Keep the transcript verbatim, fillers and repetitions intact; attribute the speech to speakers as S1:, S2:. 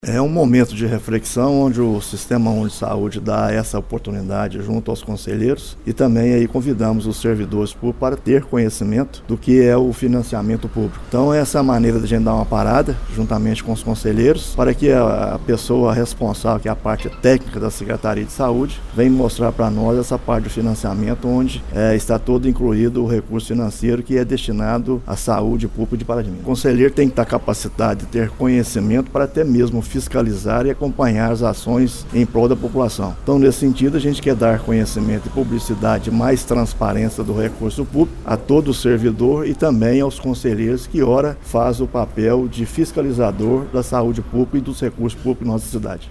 S1: É um momento de reflexão onde o Sistema Único de Saúde dá essa oportunidade junto aos conselheiros e também aí convidamos os servidores públicos para ter conhecimento do que é o financiamento público. Então essa é a maneira de a gente dar uma parada juntamente com os conselheiros para que a pessoa responsável, que é a parte técnica da Secretaria de Saúde, venha mostrar para nós essa parte do financiamento onde é, está todo incluído o recurso financeiro que é destinado à saúde pública de Pará de Minas. O conselheiro tem que estar capacitado de ter conhecimento para até mesmo fiscalizar e acompanhar as ações em prol da população. Então, nesse sentido, a gente quer dar conhecimento e publicidade, mais transparência do recurso público a todo servidor e também aos conselheiros que, ora, faz o papel de fiscalizador da saúde pública e dos recursos públicos em nossa cidade.